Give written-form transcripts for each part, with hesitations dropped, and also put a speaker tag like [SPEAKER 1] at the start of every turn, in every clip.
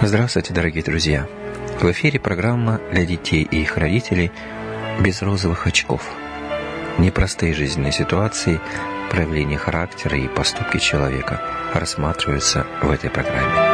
[SPEAKER 1] Здравствуйте, дорогие друзья! В эфире программа для детей и их родителей «Без розовых очков». Непростые жизненные ситуации, проявления характера и поступки человека рассматриваются в этой программе.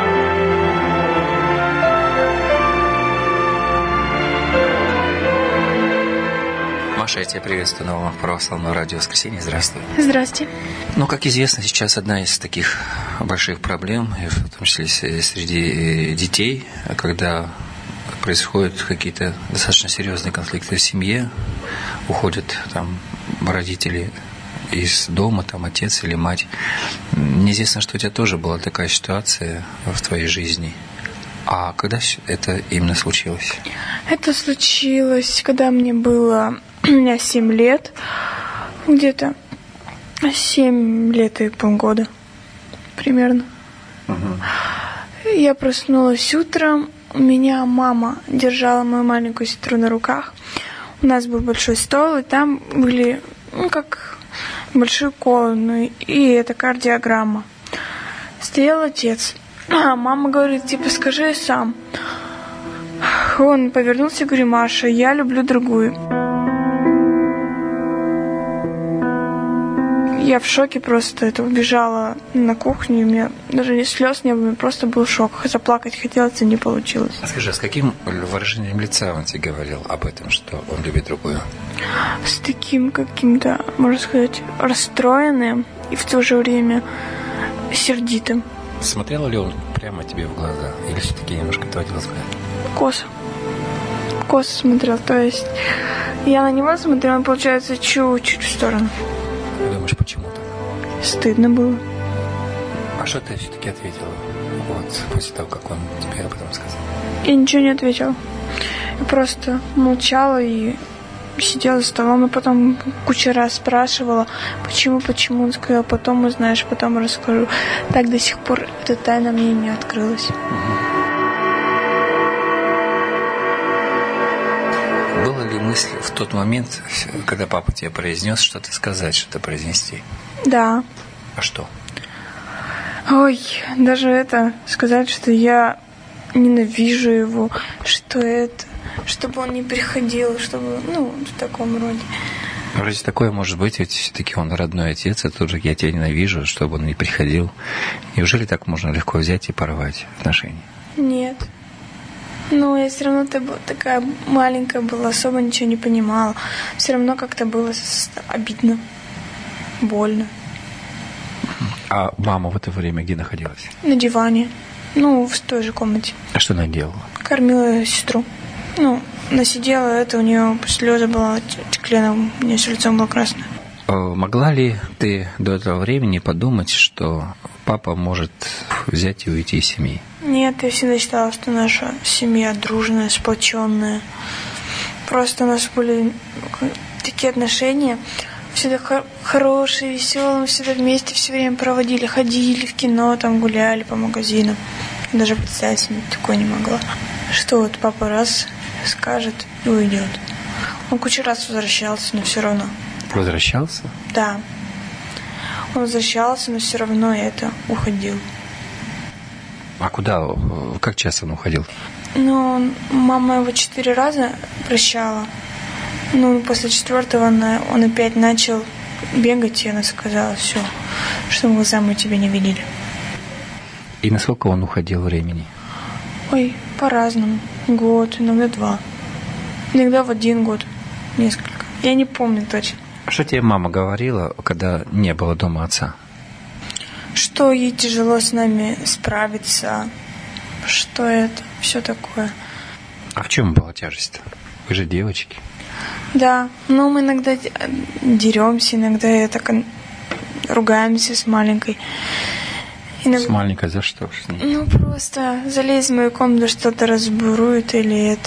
[SPEAKER 1] Маша, я тебя приветствую на новом православном радио «Воскресенье». Здравствуй.
[SPEAKER 2] Здравствуйте.
[SPEAKER 1] Как известно, сейчас одна из таких больших проблем, в том числе среди детей, когда происходят какие-то достаточно серьезные конфликты в семье, уходят там родители из дома, там отец или мать. Неизвестно, что у тебя тоже была такая ситуация в твоей жизни. А когда это именно случилось?
[SPEAKER 2] Это случилось, когда мне было 7 лет, где-то 7 лет и полгода примерно. Угу. Я проснулась утром, у меня мама держала мою маленькую сестру на руках. У нас был большой стол, и там были, как большие колонны, и это кардиограмма. Стоял отец. А мама говорит, скажи сам. Он повернулся и говорит, Маша, я люблю другую. Я в шоке просто убежала на кухню, и у меня даже слез не было, у меня просто был шок. Заплакать хотелось, и не получилось.
[SPEAKER 1] Скажи, а с каким выражением лица он тебе говорил об этом, что он любит другую?
[SPEAKER 2] С таким каким-то, можно сказать, расстроенным и в то же время сердитым.
[SPEAKER 1] Смотрел ли он прямо тебе в глаза? Или все-таки немножко отводил взгляд?
[SPEAKER 2] Косо смотрел. То есть я на него смотрела, получается, чуть-чуть в сторону.
[SPEAKER 1] Ты думаешь, почему так?
[SPEAKER 2] Стыдно было.
[SPEAKER 1] А что ты все-таки ответила? После того, как он тебе об этом сказал?
[SPEAKER 2] Я ничего не ответила. Я просто молчала и сидела за столом, и потом кучу раз спрашивала, почему. Он сказал, потом узнаешь, потом расскажу. Так до сих пор эта тайна мне не открылась.
[SPEAKER 1] Была ли мысль в тот момент, когда папа тебе произнес, что-то сказать, что-то произнести?
[SPEAKER 2] Да.
[SPEAKER 1] А что?
[SPEAKER 2] Ой, даже сказать, что я ненавижу его, чтобы он не приходил, чтобы, в таком роде.
[SPEAKER 1] Вроде такое может быть, ведь все-таки он родной отец, и тут же я тебя ненавижу, чтобы он не приходил. Неужели так можно легко взять и порвать отношения?
[SPEAKER 2] Нет. Я все равно такая маленькая была, особо ничего не понимала. Все равно как-то было обидно, больно.
[SPEAKER 1] А мама в это время где находилась?
[SPEAKER 2] На диване. В той же комнате.
[SPEAKER 1] А что она делала?
[SPEAKER 2] Кормила сестру. Она сидела, у нее слезы была, текли, у нее все лицо было красное.
[SPEAKER 1] Могла ли ты до этого времени подумать, что папа может взять и уйти из семьи?
[SPEAKER 2] Нет, я всегда считала, что наша семья дружная, сплоченная. Просто у нас были такие отношения, всегда хорошие, веселые, мы всегда вместе все время проводили, ходили в кино, там гуляли по магазинам. Даже представить себе такое не могла. Что папа раз скажет и уйдет. Он кучу раз возвращался, но все равно.
[SPEAKER 1] Возвращался?
[SPEAKER 2] Да. Он возвращался, но все равно уходил.
[SPEAKER 1] А куда? Как часто он уходил?
[SPEAKER 2] Мама его 4 раза прощала. После 4-го он опять начал бегать, и она сказала, все, что глаза мы тебя не видели.
[SPEAKER 1] И насколько он уходил времени?
[SPEAKER 2] Ой, по-разному. Год, иногда 2. Иногда в 1 год. Несколько. Я не помню точно.
[SPEAKER 1] Что тебе мама говорила, когда не было дома отца?
[SPEAKER 2] Что ей тяжело с нами справиться, что все такое.
[SPEAKER 1] А в чем была тяжесть-то? Вы же девочки.
[SPEAKER 2] Да, мы иногда деремся, иногда ругаемся с маленькой.
[SPEAKER 1] С маленькой за что?
[SPEAKER 2] Просто залезть в мою комнату, что-то разбурует или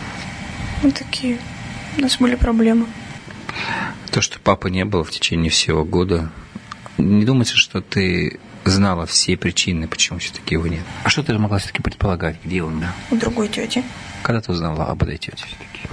[SPEAKER 2] такие у нас были проблемы.
[SPEAKER 1] То, что папы не было в течение всего года, не думайте, что ты знала все причины, почему все-таки его нет. А что ты могла все-таки предполагать, где он, да?
[SPEAKER 2] У другой тети.
[SPEAKER 1] Когда ты узнала об этой тете все-таки?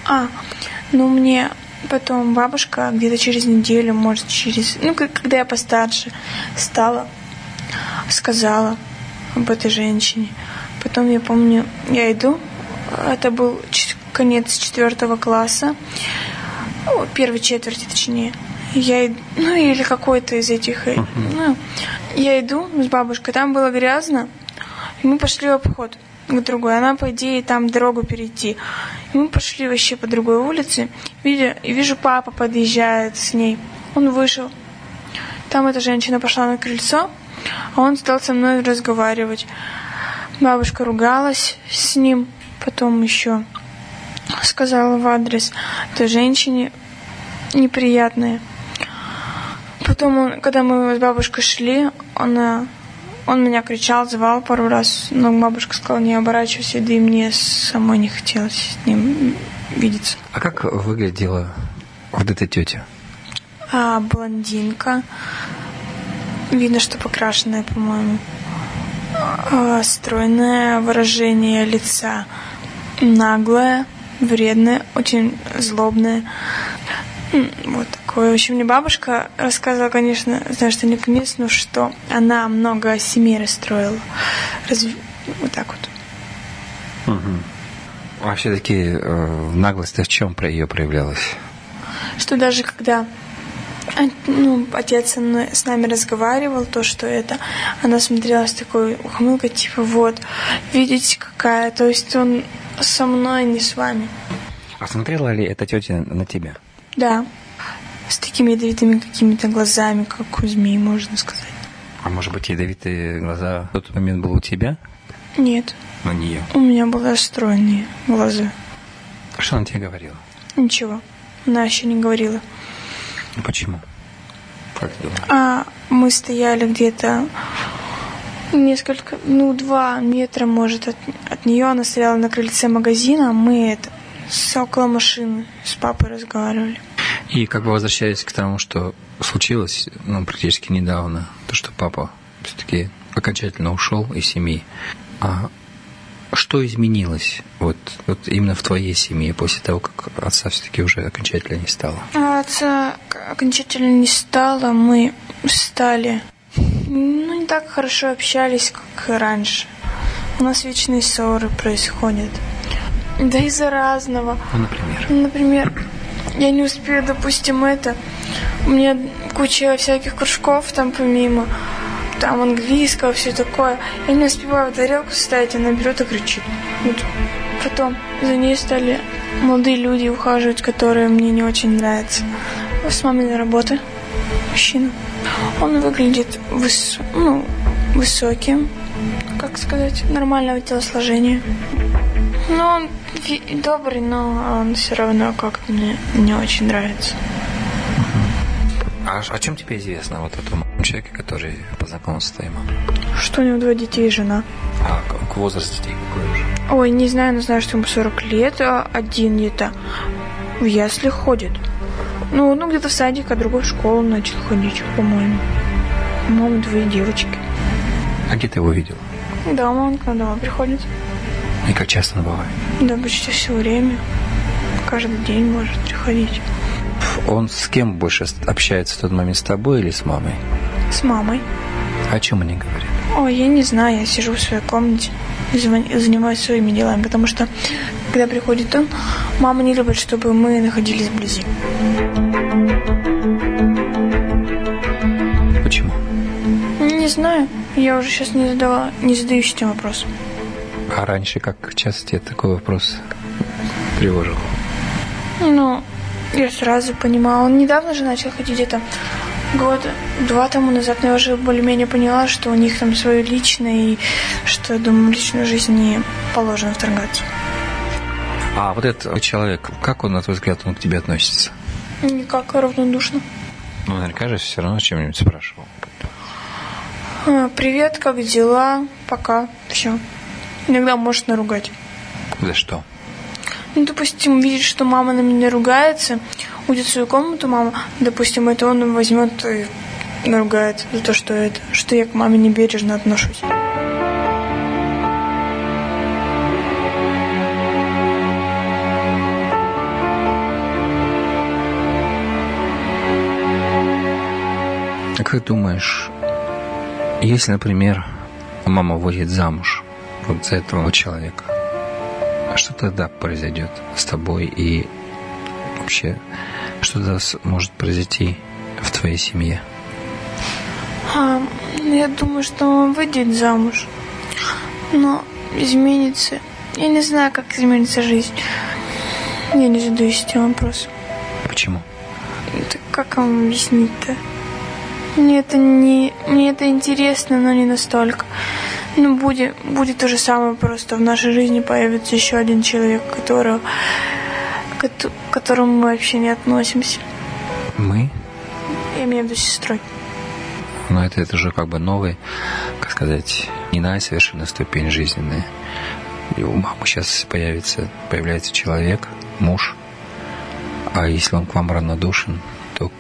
[SPEAKER 2] Мне потом бабушка где-то через неделю, может, когда я постарше стала, сказала об этой женщине. Потом я помню, я иду, это был конец 4 класса, первой четверти точнее. Я иду, или какой-то из этих. Я иду с бабушкой, там было грязно, и мы пошли в обход к другой. Она, по идее, там дорогу перейти. И мы пошли вообще по другой улице, и вижу, папа подъезжает с ней. Он вышел. Там эта женщина пошла на крыльцо, а он стал со мной разговаривать. Бабушка ругалась с ним, потом еще сказала в адрес той женщине неприятное. Потом, когда мы с бабушкой шли, он меня кричал, звал пару раз, но бабушка сказала, не оборачивайся, да и мне самой не хотелось с ним видеться.
[SPEAKER 1] А как выглядела вот эта тетя?
[SPEAKER 2] Блондинка. Видно, что покрашенная, по-моему. Стройное выражение лица. Наглое, вредное, очень злобное. Вот такое. В общем, мне бабушка рассказывала, конечно, знаю, что не конец, но что она много семей расстроила. Вот так вот.
[SPEAKER 1] Угу. А все-таки наглость в чем ее проявлялась?
[SPEAKER 2] Что даже когда отец с нами разговаривал, то, что это, она смотрела с такой ухмылкой, типа, вот, видите, какая, то есть он со мной, не с вами.
[SPEAKER 1] А смотрела ли эта тетя на тебя?
[SPEAKER 2] Да, с такими ядовитыми какими-то глазами, как у змеи, можно сказать.
[SPEAKER 1] А может быть, ядовитые глаза в тот момент был у тебя?
[SPEAKER 2] Нет.
[SPEAKER 1] На нее?
[SPEAKER 2] У меня были стройные глаза.
[SPEAKER 1] А что она тебе говорила?
[SPEAKER 2] Ничего, она еще не говорила.
[SPEAKER 1] Почему? Как ты думаешь?
[SPEAKER 2] Мы стояли где-то 2 метра, может, от нее. Она стояла на крыльце магазина, а мы около машины с папой разговаривали.
[SPEAKER 1] И как бы возвращаясь к тому, что случилось, практически недавно, то, что папа все-таки окончательно ушел из семьи. А что изменилось вот именно в твоей семье после того, как отца все-таки уже окончательно не стало?
[SPEAKER 2] Отца окончательно не стало, мы стали не так хорошо общались, как и раньше. У нас вечные ссоры происходят. Да из-за разного. Например, я не успею, допустим, у меня куча всяких кружков там помимо, там английского, все такое. Я не успеваю тарелку ставить, она берет и кричит. Вот. Потом за ней стали молодые люди ухаживать, которые мне не очень нравятся. С маминой работы мужчина. Он выглядит высоким, как сказать, нормального телосложения. Он добрый, но он все равно как-то мне не очень нравится.
[SPEAKER 1] А о чем тебе известно вот о том человеке, который познакомился с твоей мамой?
[SPEAKER 2] Что у него 2 детей и жена.
[SPEAKER 1] А возраст детей какой уже?
[SPEAKER 2] Ой, не знаю, но знаю, что ему 40 лет, а один где-то в ясли ходит. Где-то в садик, а другой в школу начал ходить, по-моему. По-моему, 2 девочки.
[SPEAKER 1] А где ты его видел?
[SPEAKER 2] Дома, он к нам домой приходит.
[SPEAKER 1] И как часто он бывает?
[SPEAKER 2] Да, почти все время. Каждый день может приходить.
[SPEAKER 1] Он с кем больше общается в тот момент, с тобой или с мамой?
[SPEAKER 2] С мамой.
[SPEAKER 1] О чем они говорят?
[SPEAKER 2] Ой, я не знаю, я сижу в своей комнате и занимаюсь своими делами, потому что, когда приходит он, мама не любит, чтобы мы находились вблизи.
[SPEAKER 1] Почему?
[SPEAKER 2] Не знаю, я уже сейчас не задаюсь этим вопросом.
[SPEAKER 1] А раньше как часто тебе такой вопрос тревожил?
[SPEAKER 2] Я сразу понимала. Он недавно же начал ходить, где-то 2 тому назад, но я уже более-менее поняла, что у них там свое личное, и что, я думаю, в личную жизнь не положено вторгаться.
[SPEAKER 1] А вот этот человек, как он, на твой взгляд, к тебе относится?
[SPEAKER 2] Никак, равнодушно.
[SPEAKER 1] Наверняка же все равно чем-нибудь спрашивал.
[SPEAKER 2] Привет, как дела? Пока. Все. Иногда может наругать.
[SPEAKER 1] За что?
[SPEAKER 2] Допустим, видит, что мама на меня ругается, уйдет в свою комнату, мама, допустим, это он возьмет и наругает за то, что я к маме небережно отношусь.
[SPEAKER 1] А как думаешь, если, например, мама выйдет замуж, вот за этого человека, что тогда произойдет с тобой и вообще, что тогда может произойти в твоей семье?
[SPEAKER 2] Я думаю, что он выйдет замуж, но изменится. Я не знаю, как изменится жизнь. Я не задаюсь этим вопросом.
[SPEAKER 1] Почему?
[SPEAKER 2] Так как вам объяснить-то? Мне это интересно, но не настолько. Ну, будет то же самое, просто в нашей жизни появится еще один человек, к которому мы вообще не относимся.
[SPEAKER 1] Мы?
[SPEAKER 2] Я имею в виду сестрой.
[SPEAKER 1] Но это уже как бы новый, как сказать, иная совершенно ступень жизненная. И у мамы сейчас появляется человек, муж. А если он к вам равнодушен, то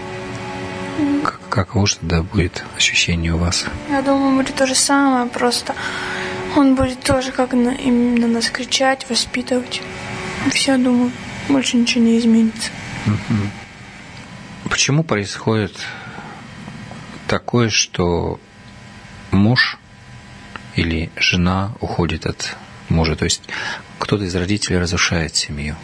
[SPEAKER 1] каково же тогда будет ощущение у вас?
[SPEAKER 2] Я думаю, будет то же самое, просто он будет тоже как на нас кричать, воспитывать. И все, думаю, больше ничего не изменится.
[SPEAKER 1] Почему происходит такое, что муж или жена уходит от мужа? То есть кто-то из родителей разрушает семью?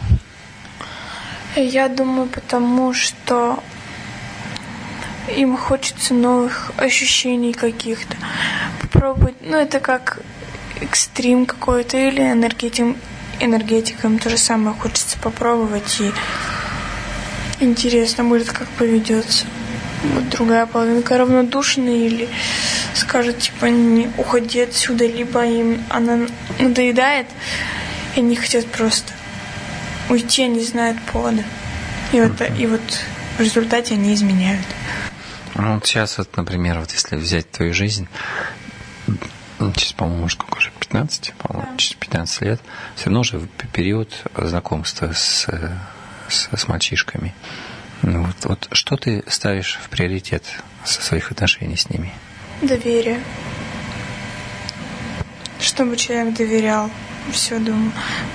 [SPEAKER 2] Я думаю, потому что им хочется новых ощущений каких-то. Попробовать, это как экстрим какой-то или энергетикам то же самое хочется попробовать, и интересно будет, как поведется. Вот другая половинка равнодушная или скажет, типа, не уходи отсюда, либо им она надоедает, и они хотят просто уйти, они знают повода. И вот в результате они изменяют.
[SPEAKER 1] Ну, вот сейчас, например, если взять твою жизнь, сейчас, по-моему, сколько уже, 15? По-моему, через 15 лет, все равно уже период знакомства с мальчишками. Вот что ты ставишь в приоритет со своих отношений с ними?
[SPEAKER 2] Доверие. Чтобы человек доверял. Все, думаю.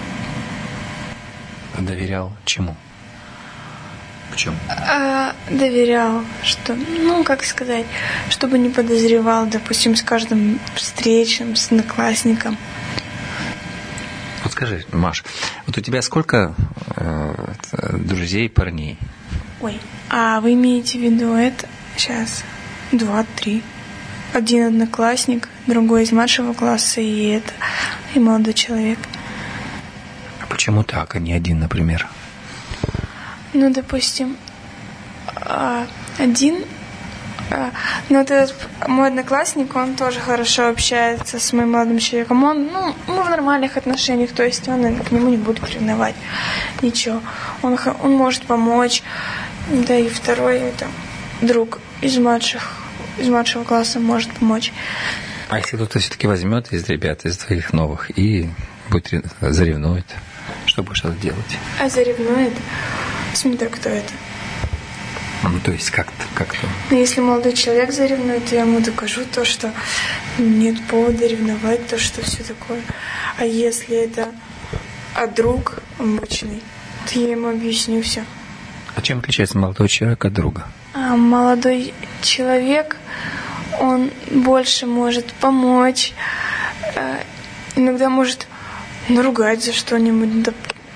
[SPEAKER 1] Доверял чему? Почему?
[SPEAKER 2] Доверял, что, как сказать, чтобы не подозревал, допустим, с каждым встречным, с одноклассником.
[SPEAKER 1] Вот скажи, Маш, вот у тебя сколько друзей парней?
[SPEAKER 2] Ой, вы имеете в виду это? Сейчас, 2-3. Один одноклассник, другой из младшего класса, и молодой человек.
[SPEAKER 1] А почему так, а не один, например?
[SPEAKER 2] Допустим, один. Этот мой одноклассник, он тоже хорошо общается с моим молодым человеком. Мы в нормальных отношениях, то есть он к нему не будет ревновать. Ничего. Он может помочь. Да и второй друг из младшего класса может помочь.
[SPEAKER 1] А если кто-то все-таки возьмет из ребят, из твоих новых, и заревнует, что будешь делать?
[SPEAKER 2] Заревнует? Смотря кто это.
[SPEAKER 1] То есть как-то.
[SPEAKER 2] Если молодой человек заревнует, то я ему докажу то, что нет повода ревновать, то, что все такое. А если это друг обычный, то я ему объясню все.
[SPEAKER 1] А чем отличается молодой человек от друга?
[SPEAKER 2] Молодой человек, он больше может помочь, иногда может наругать за что-нибудь,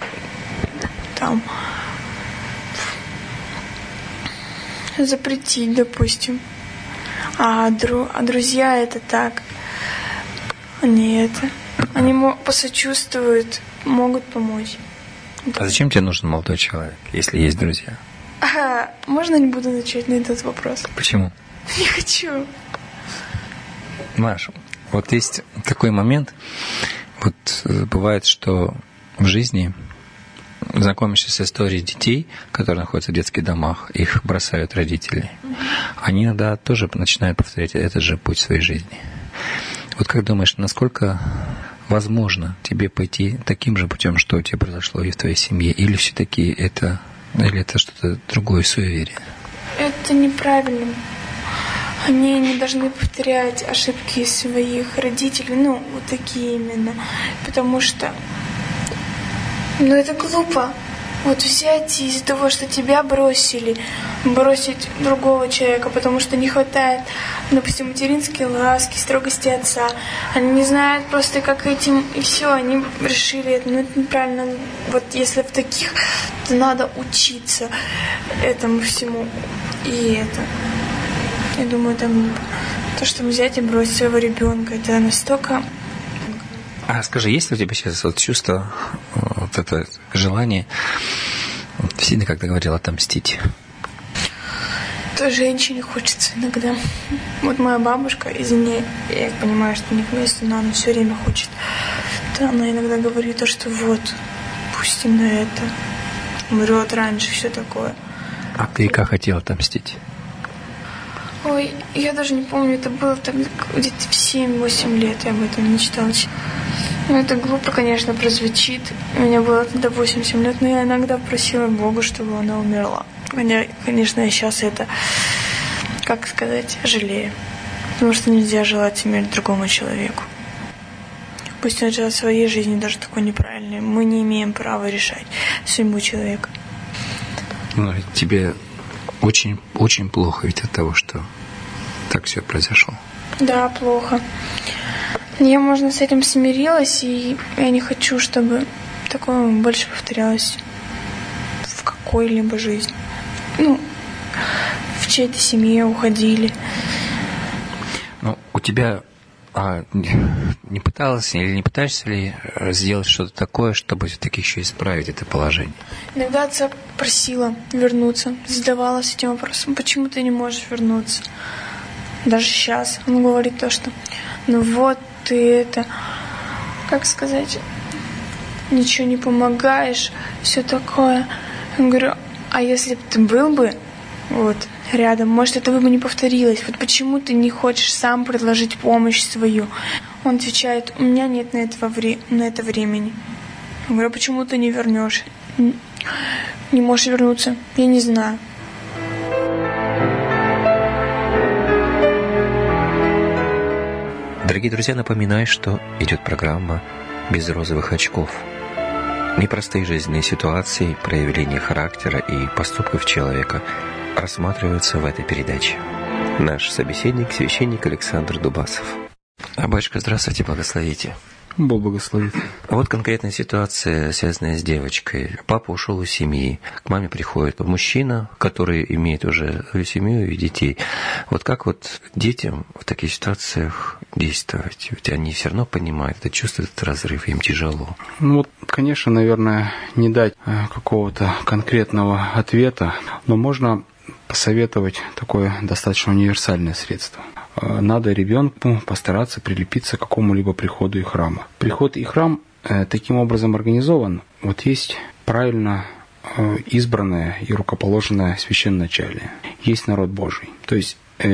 [SPEAKER 2] запретить, допустим. А друзья это так. Они посочувствуют, могут помочь.
[SPEAKER 1] А зачем тебе нужен молодой человек, если есть друзья?
[SPEAKER 2] Можно не буду отвечать на этот вопрос?
[SPEAKER 1] Почему?
[SPEAKER 2] Не хочу.
[SPEAKER 1] Маша, вот есть такой момент, бывает, что в жизни знакомишься с историей детей, которые находятся в детских домах, их бросают родители. Они иногда тоже начинают повторять этот же путь своей жизни. Вот как думаешь, насколько возможно тебе пойти таким же путем, что у тебя произошло и в твоей семье, или все-таки это что-то другое, суеверие?
[SPEAKER 2] Это неправильно. Они не должны повторять ошибки своих родителей, такие именно, потому что это глупо. вот взять из-за того, что тебя бросить другого человека, потому что не хватает, допустим, материнской ласки, строгости отца. Они не знают просто, как этим, и все, они решили это. Но это неправильно. Вот если в таких, то надо учиться этому всему. И это, я думаю, там то, что взять и бросить своего ребенка, это настолько...
[SPEAKER 1] А скажи, есть ли у тебя сейчас вот чувство, вот это желание, сильно, как ты говорила, отомстить?
[SPEAKER 2] То женщине хочется иногда. Вот моя бабушка, извини, я понимаю, что не к месту, но она все время хочет. То она иногда говорит то, что вот, пустим на это, умрет раньше, все такое.
[SPEAKER 1] А ты как хотела отомстить?
[SPEAKER 2] Ой, я даже не помню, это было так где-то в 7-8 лет, я об этом мечтала. Ну, это глупо, конечно, прозвучит. У меня было тогда 8-7 лет, но я иногда просила Бога, чтобы она умерла. Конечно, я сейчас это, как сказать, жалею. Потому что нельзя желать смерть другому человеку. Пусть он живет своей жизнью, даже такой неправильной. Мы не имеем права решать судьбу человека.
[SPEAKER 1] Ну, тебе очень, очень плохо ведь от того, что так все произошло.
[SPEAKER 2] Да, плохо. Я, можно, с этим смирилась, и я не хочу, чтобы такое больше повторялось в какой-либо жизни. Ну, в чьей-то семье уходили.
[SPEAKER 1] Ну, у тебя не пыталась или не пытаешься ли сделать что-то такое, чтобы все-таки еще исправить это положение?
[SPEAKER 2] Иногда отца просила вернуться, задавалась этим вопросом, почему ты не можешь вернуться? Даже сейчас он говорит то, что ну вот ты это, как сказать, ничего не помогаешь, все такое. Я говорю, а если бы ты был бы вот рядом, может, это бы не повторилось. Вот почему ты не хочешь сам предложить помощь свою? Он отвечает, у меня нет на это времени. Я говорю, а почему ты не вернешь? Не можешь вернуться? Я не знаю.
[SPEAKER 1] Дорогие друзья, напоминаю, что идет программа «Без розовых очков». Непростые жизненные ситуации, проявления характера и поступков человека рассматриваются в этой передаче. Наш собеседник – священник Александр Дубасов. Батюшка, здравствуйте, благословите.
[SPEAKER 3] Бог благословит.
[SPEAKER 1] Вот конкретная ситуация, связанная с девочкой. Папа ушел из семьи. К маме приходит мужчина, который имеет уже свою семью и детей. Вот как вот детям в таких ситуациях действовать? Ведь они все равно понимают, это чувствуют этот разрыв, им тяжело.
[SPEAKER 3] Ну вот, конечно, наверное, не дать какого-то конкретного ответа, но можно посоветовать такое достаточно универсальное средство. Надо ребенку постараться прилепиться к какому-либо приходу и храма. Приход и храм таким образом организован. Вот есть правильно избранное и рукоположенное священноначалие. Есть народ Божий. То есть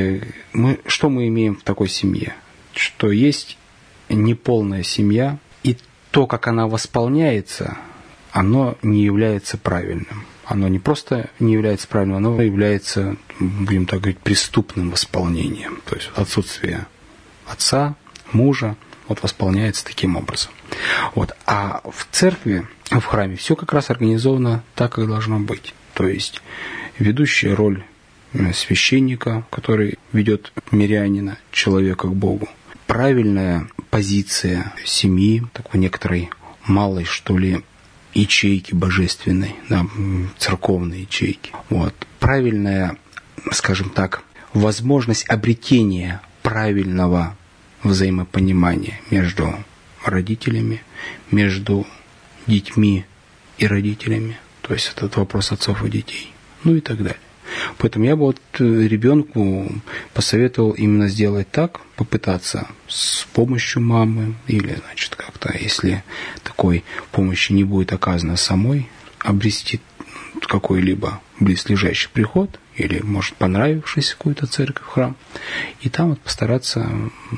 [SPEAKER 3] что мы имеем в такой семье? Что есть неполная семья, и то, как она восполняется, оно не является правильным. Оно не просто не является правильным, оно является, будем так говорить, преступным восполнением. То есть отсутствие отца, мужа, вот восполняется таким образом. Вот. А в церкви, в храме все как раз организовано так, как должно быть. То есть ведущая роль священника, который ведет мирянина, человека к Богу. Правильная позиция семьи, такой некоторой малой, что ли, ячейки божественной, да, церковной ячейки. Вот. Правильная, скажем так, возможность обретения правильного взаимопонимания между родителями, между детьми и родителями. То есть этот вопрос отцов и детей. Ну и так далее. Поэтому я бы вот ребенку посоветовал именно сделать так, попытаться с помощью мамы или, значит, как-то, если такой помощи не будет оказано самой, обрести какой-либо близлежащий приход или, может, понравившись какую-то церковь, храм, и там вот постараться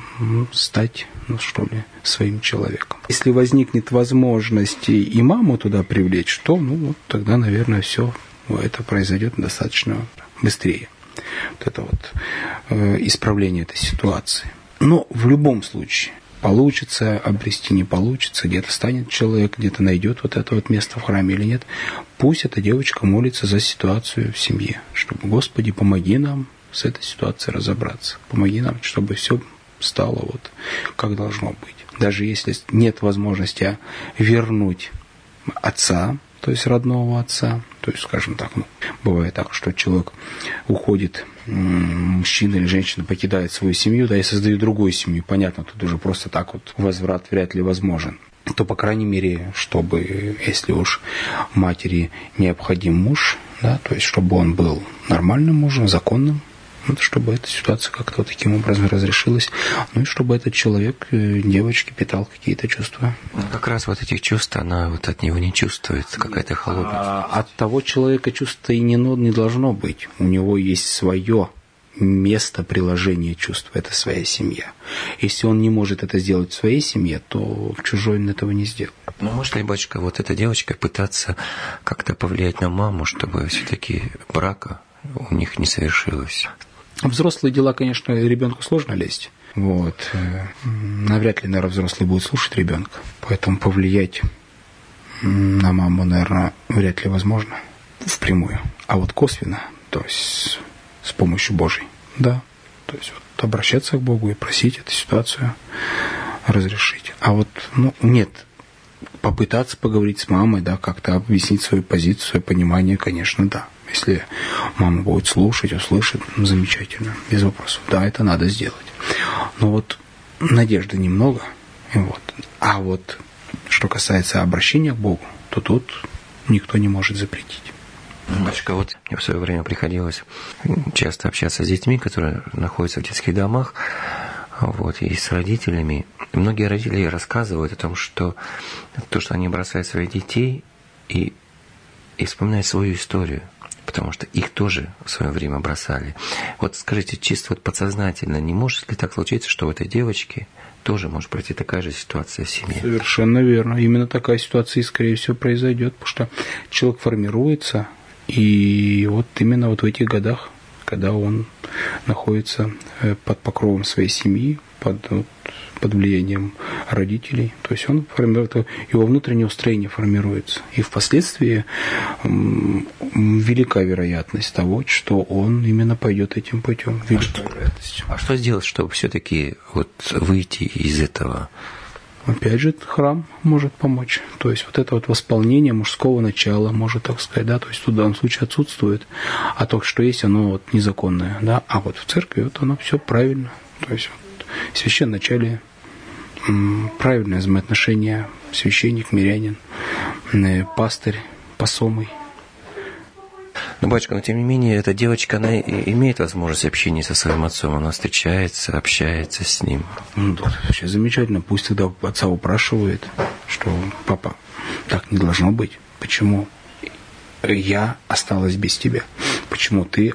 [SPEAKER 3] стать, своим человеком. Если возникнет возможность и маму туда привлечь, то, вот тогда, наверное, все это произойдет достаточно быстрее. Вот это вот исправление этой ситуации. Но в любом случае, получится обрести, не получится, где-то станет человек, где-то найдет вот это вот место в храме или нет. Пусть эта девочка молится за ситуацию в семье, чтобы, Господи, помоги нам с этой ситуацией разобраться. Помоги нам, чтобы все стало вот как должно быть. Даже если нет возможности вернуть отца, то есть родного отца, то есть, скажем так, бывает так, что человек уходит, мужчина или женщина покидает свою семью, да, и создает другую семью. Понятно, тут уже просто так вот возврат вряд ли возможен. То, по крайней мере, чтобы, если уж матери необходим муж, да, то есть, чтобы он был нормальным мужем, законным, чтобы эта ситуация как-то вот таким образом разрешилась, ну и чтобы этот человек, девочке, питал какие-то чувства.
[SPEAKER 4] Как раз вот этих чувств она вот от него не чувствует, какая-то холодность.
[SPEAKER 3] От того человека чувства и не должно быть. У него есть свое место приложения чувств, это своя семья. Если он не может это сделать в своей семье, то в чужой он этого не сделает.
[SPEAKER 4] Ну, может ли, батюшка, вот эта девочка пытаться как-то повлиять на маму, чтобы все-таки брака у них не совершилось?
[SPEAKER 3] В взрослые дела, конечно, ребенку сложно лезть. Вот. Навряд ли, наверное, взрослый будет слушать ребенка. Поэтому повлиять на маму, наверное, вряд ли возможно впрямую. А вот косвенно, то есть с помощью Божьей, да. То есть вот обращаться к Богу и просить эту ситуацию разрешить. А вот, нет, попытаться поговорить с мамой, да, как-то объяснить свою позицию, свое понимание, конечно, да. Если мама будет слушать, услышит, замечательно, без вопросов. Да, это надо сделать. Но вот надежды немного. Вот. А вот что касается обращения к Богу, то тут никто не может запретить.
[SPEAKER 4] Батюшка, вот мне в свое время приходилось часто общаться с детьми, которые находятся в детских домах, вот, и с родителями. И многие родители рассказывают о том, что то, что они бросают своих детей и вспоминают свою историю, потому что их тоже в свое время бросали. Вот скажите, чисто вот подсознательно, не может ли так случиться, что у этой девочки тоже может пройти такая же ситуация в семье?
[SPEAKER 3] Совершенно верно. Именно такая ситуация, скорее всего, произойдет, потому что человек формируется, и вот именно вот в этих годах, когда он находится под покровом своей семьи, под влиянием родителей, то есть он формирует, его внутреннее устроение формируется. И впоследствии велика вероятность того, что он именно пойдет этим путем.
[SPEAKER 4] А что сделать, чтобы все-таки вот выйти из этого?
[SPEAKER 3] Опять же, храм может помочь. То есть вот это вот восполнение мужского начала, может так сказать, да, то есть в данном случае отсутствует, а то, что есть, оно вот незаконное, да, а вот в церкви вот оно все правильно. То есть вот, в священначале правильное взаимоотношение священник, мирянин, пастырь, посомый.
[SPEAKER 4] Ну, батюшка, но тем не менее, эта девочка, она имеет возможность общения со своим отцом, она встречается, общается с ним.
[SPEAKER 3] Ну, да, вообще замечательно. Пусть тогда отца упрашивает, что папа, так не должно быть. Почему я осталась без тебя? Почему ты,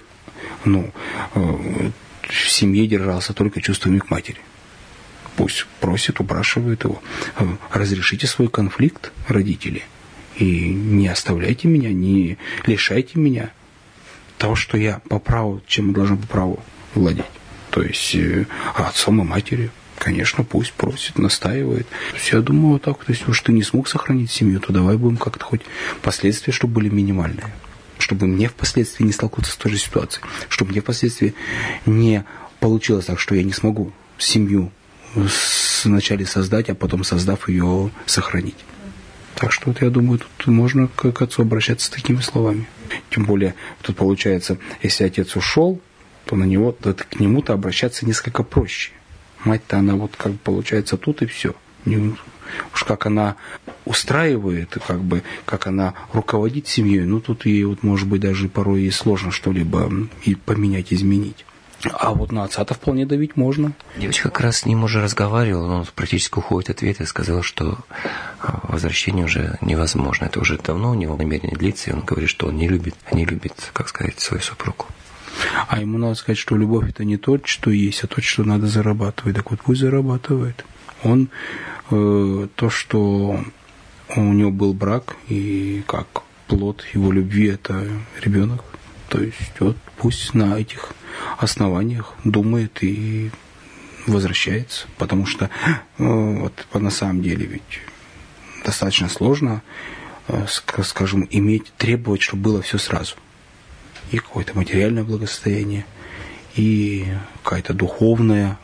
[SPEAKER 3] в семье держался только чувствами к матери? Пусть просит, упрашивает его. Разрешите свой конфликт, родители. И не оставляйте меня, не лишайте меня того, что я по праву, чем я должен по праву владеть. То есть отцом и матерью. Конечно, пусть просит, настаивает. То есть я думаю, вот так, то есть уж ты не смог сохранить семью, то давай будем как-то хоть последствия, чтобы были минимальные. Чтобы мне впоследствии не столкнуться с той же ситуацией. Чтобы мне впоследствии не получилось так, что я не смогу семью вначале создать, а потом, создав ее, сохранить. Так что вот я думаю, тут можно к отцу обращаться с такими словами. Тем более, тут получается, если отец ушел, то к нему-то обращаться несколько проще. Мать-то она вот как бы получается тут и все. Уж как она устраивает, как она руководит семьей, тут ей вот может быть даже порой и сложно что-либо и поменять, изменить. А вот на отца-то вполне давить можно.
[SPEAKER 4] Девочка как раз с ним уже разговаривала, он практически уходит от ответа и сказал, что возвращение уже невозможно. Это уже давно у него намерение длится, и он говорит, что он не любит, как сказать, свою супругу.
[SPEAKER 3] А ему надо сказать, что любовь это не то, что есть, а то, что надо зарабатывать. Так вот пусть зарабатывает. Он то, что у него был брак, и как плод его любви это ребенок. То есть вот пусть на этих основаниях думает и возвращается, потому что вот на самом деле ведь достаточно сложно, скажем, требовать, чтобы было все сразу. И какое-то материальное благосостояние, и какая-то духовная,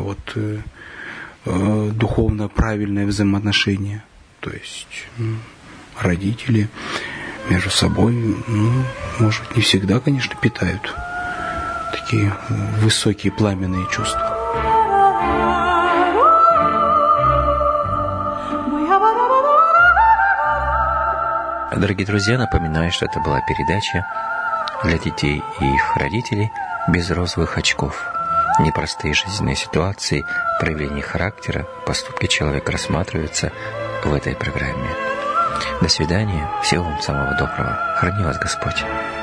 [SPEAKER 3] духовно правильное взаимоотношение. То есть родители между собой, может быть, не всегда, конечно, питают такие высокие пламенные чувства.
[SPEAKER 4] Дорогие друзья, напоминаю, что это была передача для детей и их родителей без розовых очков. Непростые жизненные ситуации, проявление характера, поступки человека рассматриваются в этой программе. До свидания. Всего вам самого доброго. Храни вас Господь.